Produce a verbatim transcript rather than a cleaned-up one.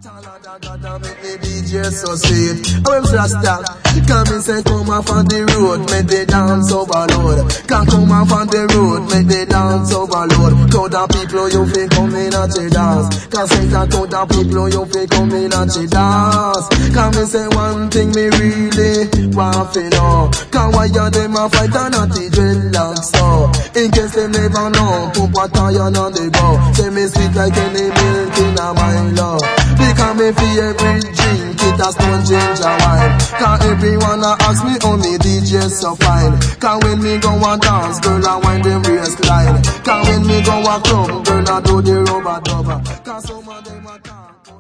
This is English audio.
Make the D J so sweet. I will just stop. Come and say come off on the road, make the dance overload. Can come off on the road, make the dance overload. Crowd of people you feel come in at the dance. Can say that crowd of people you feel come in at the dance. Come and say one thing me really want to know. Can why you them a fight and not the dreadlocks so. In case they never know, pump a tire on the go. Say me sweet like any milk in a my love. Because me feel every drink, it a stone ginger wine. Cause everyone a ask me only D J so fine. Cause when me go a dance, girl I wind them waistline. Cause when me go a club, girl I do the rubber dubber. Cause some of them a